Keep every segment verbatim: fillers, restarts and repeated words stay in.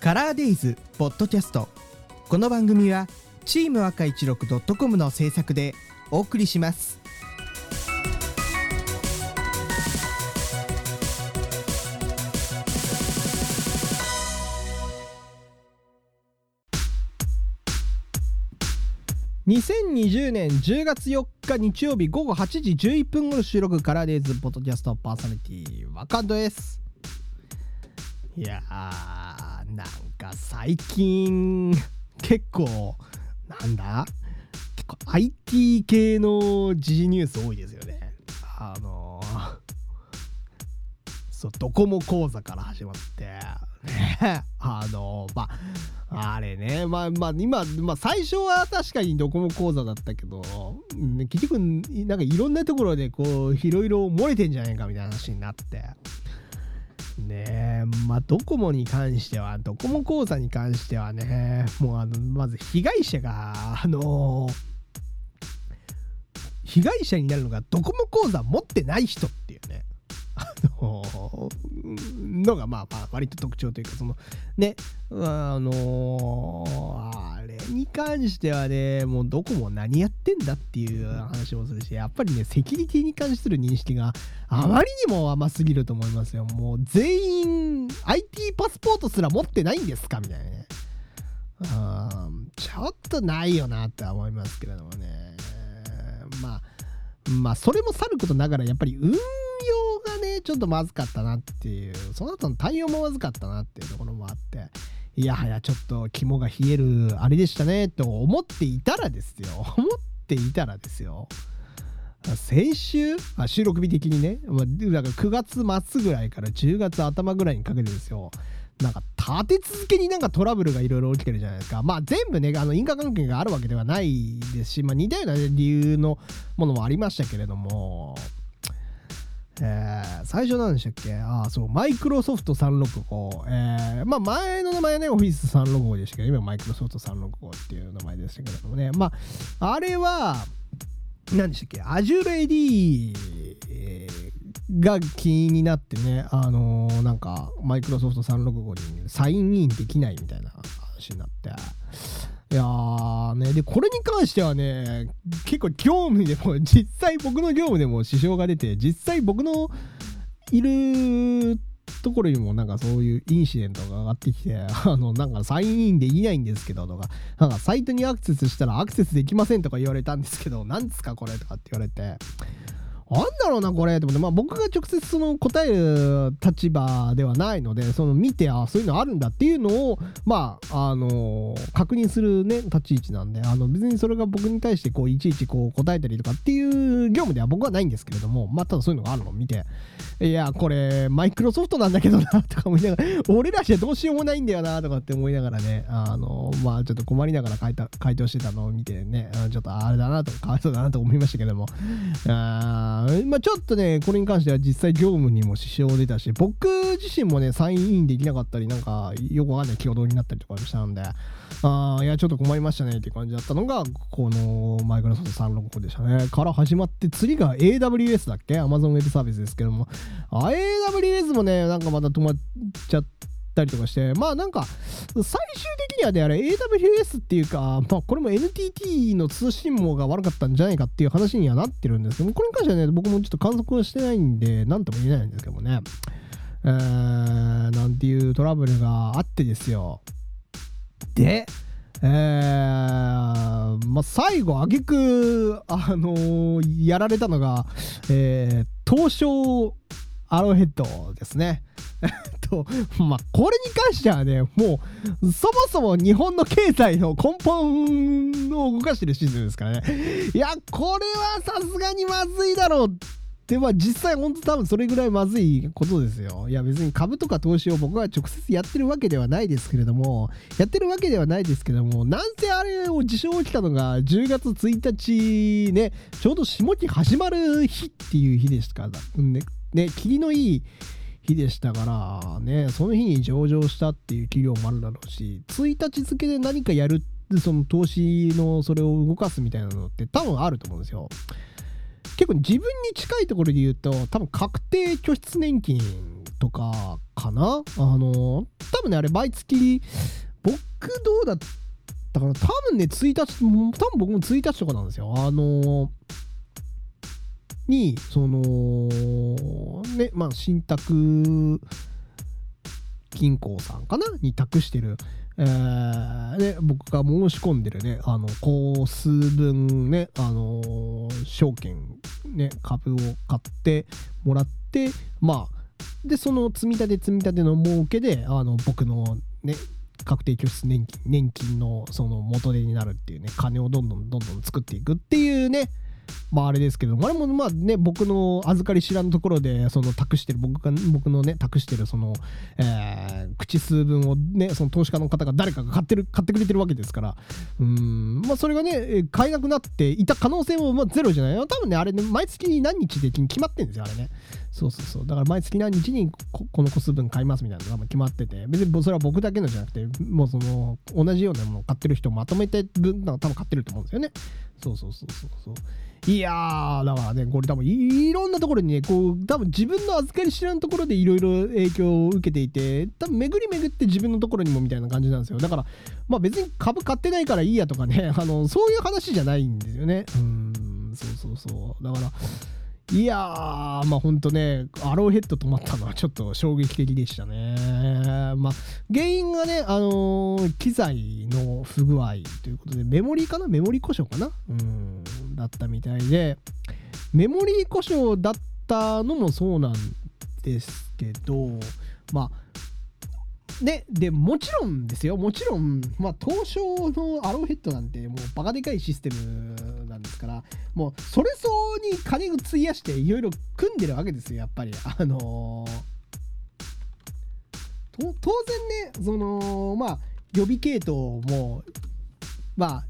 カラーデイズポッドキャスト。この番組はチーム赤いちろくドットコムの制作でお送りします。にせんにじゅうねんじゅうがつよっか日曜日午後はちじじゅういっぷん頃収録、カラーデイズポッドキャストパーソナリティワカンドです。いやー、なんか最近結構なんだ結構 アイティー 系の時事ニュース多いですよね。あのー、そうドコモ講座から始まってね、あのー、まああれね、まあまあ今、まあ、最初は確かにドコモ講座だったけど、ね、結局なんかいろんなところでこういろいろ漏れてんじゃないかみたいな話になってねえ、まあドコモに関してはドコモ講座に関してはね、もうあのまず被害者があの被害者になるのがドコモ講座持ってない人っていうね、あののがまあまあ割と特徴というか、そのね、あのあれに関してはね、もうどこも何やってんだっていう話もするし、やっぱりねセキュリティに関する認識があまりにも甘すぎると思いますよ。もう全員 アイティー パスポートすら持ってないんですかみたいなね、あちょっとないよなって思いますけれどもね。まあまあそれもさることながらやっぱり運用がねちょっとまずかったなっていう、その後の対応もまずかったなっていうところもあって、いやはやちょっと肝が冷えるあれでしたねと思っていたらですよ思っていたらですよ先週あ収録日的にね、まあ、だからくがつ末ぐらいからじゅうがつ頭ぐらいにかけてですよ、なんか立て続けになんかトラブルがいろいろ起きてるじゃないですか。まあ全部ねあの因果関係があるわけではないですし、まあ似たような、ね、理由のものもありましたけれども、えー、最初なんでしたっけ、ああそうマイクロソフトさんろくご、えー、まあ前の名前はねオフィスさんろくごでしたけど、今マイクロソフトさんろくごっていう名前でしたけれどもね、まああれは何でしたっけ、 Azure エーディー が気になってね、あのー、なんかマイクロソフトさんろくごにサインインできないみたいな話になって、いやーね、でこれに関してはね結構業務でも実際僕の業務でも支障が出て、実際僕のいるところにもなんかそういうインシデントが上がってきて、あのなんかサインインできないんですけどとか、なんかサイトにアクセスしたらアクセスできませんとか言われたんですけど、なんですかこれとかって言われて、なんだろうなこれと思って、まあ僕が直接その答える立場ではないので、その見てあそういうのあるんだっていうのをまああのー、確認するね立ち位置なんで、あの別にそれが僕に対してこういちいちこう答えたりとかっていう業務では僕はないんですけれども、まあただそういうのがあるのを見て、いやこれマイクロソフトなんだけどなとか思いながら、俺らじゃどうしようもないんだよなとかって思いながらね、あのー、まあちょっと困りながら回答回答してたのを見てね、ちょっとあれだなとかかわいそうだなと思いましたけども、あまあ、ちょっとねこれに関しては実際業務にも支障出たし、僕自身もねサインインできなかったり、なんかよくわかんない挙動になったりとかしたんで、あいやちょっと困りましたねって感じだったのがこのマイクロソフトさんろくごでしたね。から始まって、次が エーダブリューエス だっけ、 Amazon Web サービスですけども、あ エーダブリューエス もねなんかまた止まっちゃったりとかして、まあなんか最終的にはねあれ エーダブリューエス っていうか、まあこれも エヌティーティー の通信網が悪かったんじゃないかっていう話にはなってるんですけど、これに関してはね僕もちょっと観測はしてないんで何とも言えないんですけどもね、えー、なんていうトラブルがあってですよ。でえー、まあ最後挙句あのー、やられたのが、えー、東証アローヘッドですねとまあこれに関してはねもうそもそも日本の経済の根本を動かしてるシステムですからね、いやこれはさすがにまずいだろうで、まあ実際本当多分それぐらいまずいことですよ。いや別に株とか投資を僕は直接やってるわけではないですけれども、やってるわけではないですけれども、なんせあれを事象起きたのがじゅうがつついたちね、ちょうど下期始まる日っていう日でしたからね、ね、霧のいい日でしたからね、その日に上場したっていう企業もあるだろうし、ついたち付で何かやる、その投資のそれを動かすみたいなのって多分あると思うんですよ。結構自分に近いところで言うと多分確定拠出年金とかかな。あの多分ねあれ毎月僕どうだったかな、多分ねついたち、多分僕もついたちとかなんですよ。あのにそのねまあ信託銀行さんかなに託してる、えーね、僕が申し込んでるねあのこう数分ねあのー、証券ね株を買ってもらって、まあでその積み立て積み立ての儲けであの僕のね確定拠出年金年金のその元手になるっていうね、金をどんどんどんどん作っていくっていうね、まああれですけど、あれもまあね僕の預かり知らんところでその託してる僕が僕のね託してるその、えー、口数分をねその投資家の方が誰かが買ってる買ってくれてるわけですから、うーんまあそれがね買えなくなっていた可能性もまあゼロじゃないよ。多分ねあれね毎月に何日で決まってるんですよあれね。そうそうそう、だから毎月何日に こ, この個数分買いますみたいなのが決まってて、別にそれは僕だけのじゃなくてもうその同じようなものを買ってる人まとめて分多分買ってると思うんですよね。そうそうそうそうそう、いやーだからねこれ多分 い, いろんなところにねこう多分自分の預かり知らんところでいろいろ影響を受けていて、多分巡り巡って自分のところにもみたいな感じなんですよ。だからまあ別に株買ってないからいいやとかね、あのそういう話じゃないんですよね。うーんそうそうそう、だからいやーまあほんとねアローヘッド止まったのはちょっと衝撃的でしたね。まあ原因がねあのー、機材の不具合ということでメモリーかなメモリー故障かなうんだったみたいで、メモリー故障だったのもそうなんですけど、まあね、でもちろんですよもちろんまあ東証のアローヘッドなんてもうバカでかいシステムなんですから、もうそれ相応に金を費やしていろいろ組んでるわけですよやっぱり。あのー、と当然ねそのまあ予備系統もまあ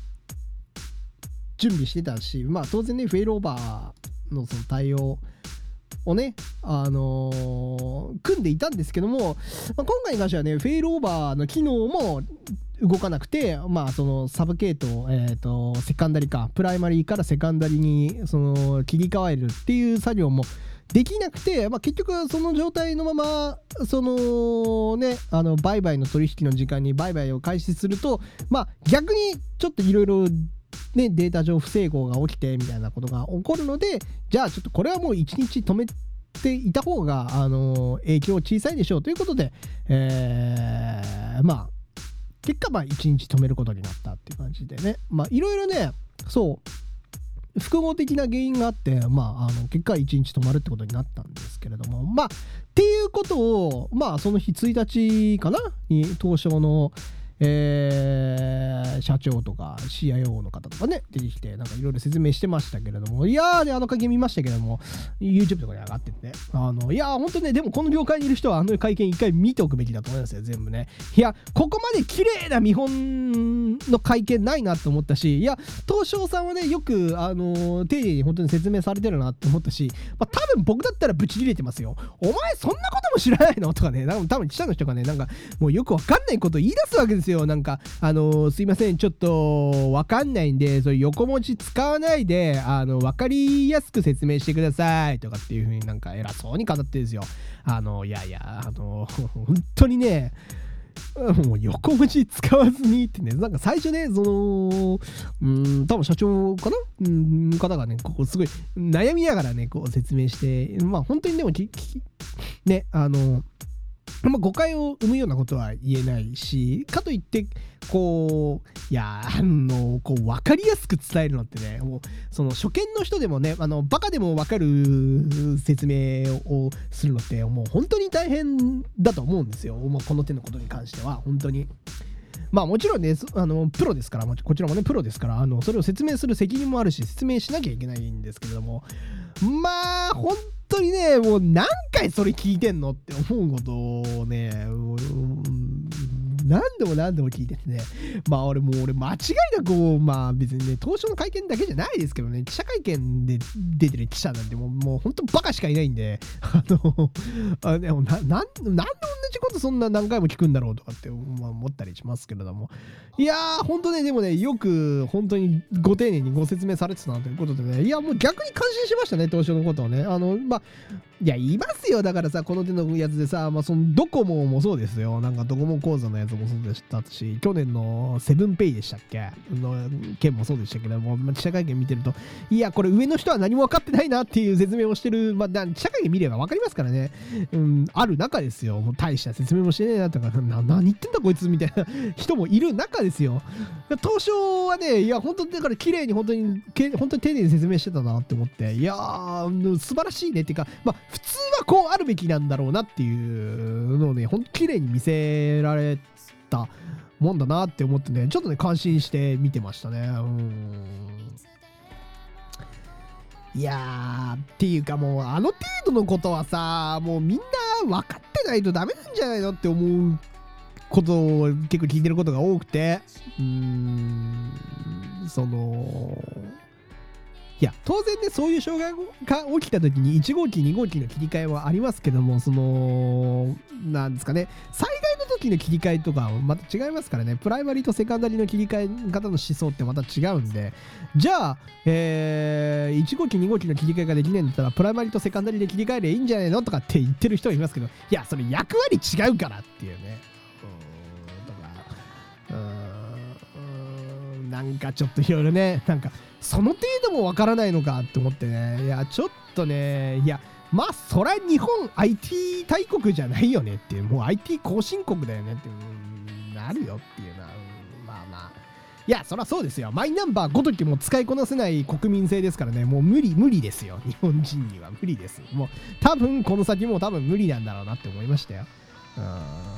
準備してたし、まあ当然ねフェイルオーバーのその対応をね、あのー、組んでいたんですけども、まあ、今回に関してはねフェイルオーバーの機能も動かなくて、まあそのサブ系統、えーとセカンダリかプライマリーからセカンダリにその切り替えるっていう作業もできなくて、まあ、結局その状態のままそのねあの売買の取引の時間に売買を開始すると、まあ逆にちょっといろいろね、データ上不整合が起きてみたいなことが起こるので、じゃあちょっとこれはもういちにち止めていた方が、あのー、影響小さいでしょうということで、えー、まあ結果まあいちにち止めることになったっていう感じでね、まあいろいろねそう複合的な原因があって、まあ、あの結果いちにち止まるってことになったんですけれども、まあっていうことをまあその日ついたちかなに東証のえー、社長とか シーアイオー の方とかね出てきてなんかいろいろ説明してましたけれども、いやーであの会見見ましたけれども YouTube とかに上がっててね、あのいやーほんとねでもこの業界にいる人はあの会見一回見ておくべきだと思いますよ全部ね。いやここまで綺麗な見本の会見ないなと思ったし、いや東証さんはねよくあのー、丁寧に本当に説明されてるなって思ったし、まあ、多分僕だったらブチ切れてますよ。お前そんなことも知らないのとかね、多分記者の人がねなんかもうよくわかんないこと言い出すわけですよ。なんかあのー、すいませんちょっとわかんないんでそれ横文字使わないであのわかりやすく説明してくださいとかっていう風になんか偉そうに語ってるんですよ。あのいやいやあのー、本当にねもう横文字使わずにってね、なんか最初ねそのうーん多分社長かなうん方がねここすごい悩みながらねこう説明して、まあ本当にでもききねあのまあ、誤解を生むようなことは言えないし、かといってこういやあのこう分かりやすく伝えるのってねもうその初見の人でもねあのバカでも分かる説明をするのってもう本当に大変だと思うんですよ、まあ、この手のことに関しては本当に。まあもちろんねあのプロですからこちらもねプロですからあのそれを説明する責任もあるし説明しなきゃいけないんですけれども、まあ本当にねもう何回それ聞いてんのって思うことをね何度も何度も聞いててね、まあ俺もう俺間違いなくこう、まあ別にね、東証の会見だけじゃないですけどね、記者会見で出てる記者なんてもう、もう本当バカしかいないんで、あの、あでもな、なん、なんで同じことそんな何回も聞くんだろうとかって、まあ、思ったりしますけれども、いやー、本当ね、でもね、よく本当にご丁寧にご説明されてたなということでね、いや、もう逆に感心しましたね、東証のことをね。あの、まあ、いや、言いますよ。だからさ、この手のやつでさ、まあ、そのドコモもそうですよ。なんかドコモ講座のやつもそうでしたし、去年のセブンペイでしたっけの件もそうでしたけども、まあ、記者会見見てると、いや、これ上の人は何も分かってないなっていう説明をしてる、まあ、記者会見見れば分かりますからね。うん、ある中ですよ。もう大した説明もしてねえなとか、な何言ってんだこいつみたいな人もいる中ですよ。東証はね、いや、本当にだから綺麗に本当に、本当に丁寧に説明してたなって思って、いやー、素晴らしいねっていうか、まあ、普通はこうあるべきなんだろうなっていうのをね、ほんと綺麗に見せられたもんだなって思ってね、ちょっとね、感心して見てましたね。うん。いやー、っていうかもう、あの程度のことはさ、もうみんな分かってないとダメなんじゃないのって思うことを結構聞いてることが多くて、うーん、その、いや、当然ね、そういう障害が起きた時にいち号機、に号機の切り替えはありますけども、その、なんですかね、災害の時の切り替えとかはまた違いますからね、プライマリーとセカンダリーの切り替え方の思想ってまた違うんで、じゃあ、えー、いち号機、に号機の切り替えができないんだったら、プライマリーとセカンダリーで切り替えりゃいいんじゃないのとかって言ってる人はいますけど、いや、それ役割違うからっていうね。うーん、とか、うーん、なんかちょっといろいろね、なんか、その程度もわからないのかって思ってね。いや、ちょっとね、いや、まあ、そりゃ日本 アイティー 大国じゃないよねっていう、もう アイティー 後進国だよねっていう、なるよっていうな、うん、まあまあ。いや、そりゃそうですよ。マイナンバーごときも使いこなせない国民性ですからね、もう無理、無理ですよ。日本人には無理です。もう、多分、この先も多分無理なんだろうなって思いましたよ。うん。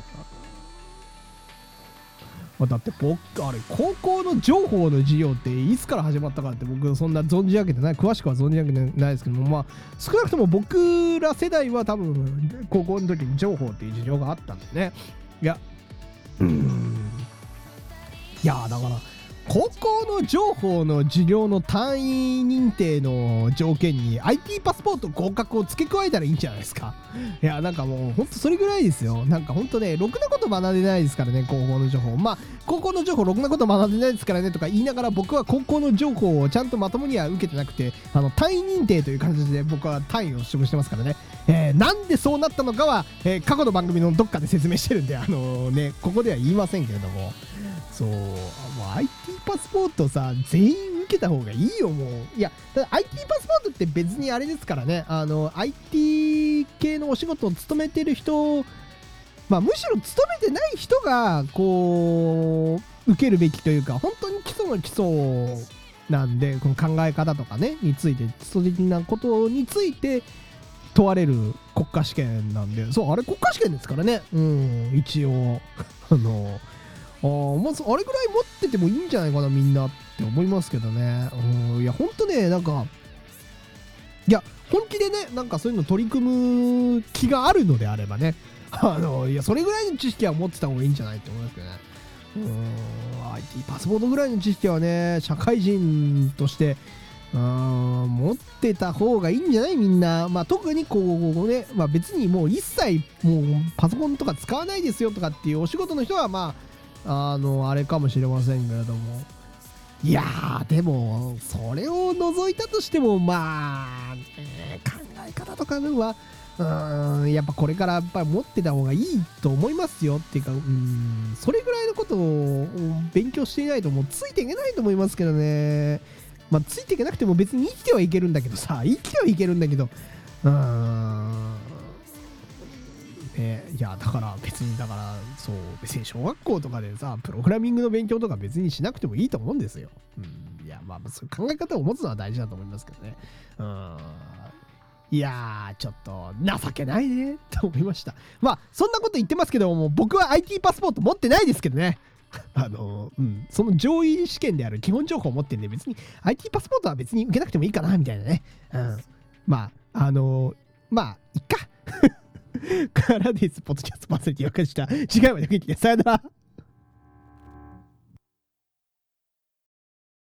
だって僕あれ高校の情報の授業っていつから始まったかって僕そんな存じ上げてない詳しくは存じ上げてないですけども、まあ少なくとも僕ら世代は多分高校の時に情報っていう授業があったんでね。いやうーんいやだから高校の情報の授業の単位認定の条件に アイティー パスポート合格を付け加えたらいいんじゃないですか。いやなんかもうほんとそれぐらいですよ。なんかほんとねろくなこと学んでないですからね、高校の情報。まあ高校の情報ろくなこと学んでないですからねとか言いながら、僕は高校の情報をちゃんとまともには受けてなくて、あの単位認定という形で僕は単位を取得してますからね。えー、なんでそうなったのかは、えー、過去の番組のどっかで説明してるんで、あのー、ねここでは言いませんけれども、そう、もう アイティー パスポートさ、全員受けた方がいいよ、もう。いや、ただ アイティー パスポートって別にあれですからね、あの、アイティー 系のお仕事を務めてる人、まあ、むしろ勤めてない人が、こう、受けるべきというか、本当に基礎の基礎なんで、この考え方とかね、について、基礎的なことについて問われる国家試験なんで、そう、あれ国家試験ですからね、うん、一応、あの、あまずあれぐらい持っててもいいんじゃないかなみんなって思いますけどね。うん、いやほんとね、なんかいや本気でね、なんかそういうの取り組む気があるのであればね、あのいやそれぐらいの知識は持ってた方がいいんじゃないって思いますけどね。うん、アイティー パスポートぐらいの知識はね、社会人としてうん持ってた方がいいんじゃないみんな。まあ特にこうね、まあ別にもう一切もうパソコンとか使わないですよとかっていうお仕事の人はまああのあれかもしれませんけれども、いやーでもそれを除いたとしてもまあ、えー、考え方とかはうーんやっぱこれからやっぱり持ってた方がいいと思いますよっていうか、うーんそれぐらいのことを勉強していないともうついていけないと思いますけどね。まあついていけなくても別に生きてはいけるんだけどさ、生きてはいけるんだけどうーんね、いやだから別にだからそう別に小学校とかでさプログラミングの勉強とか別にしなくてもいいと思うんですよ。うん、いやまあそういう考え方を持つのは大事だと思いますけどね。うんいやーちょっと情けないねと思いました。まあそんなこと言ってますけども、僕は アイティー パスポート持ってないですけどね。あのうん、その上位試験である基本情報を持ってるんで、別に アイティー パスポートは別に受けなくてもいいかなみたいなね。うん、まああのまあいっかからです。ポッドキャストパーソナリティ分かりました。次回まで見てさよなら。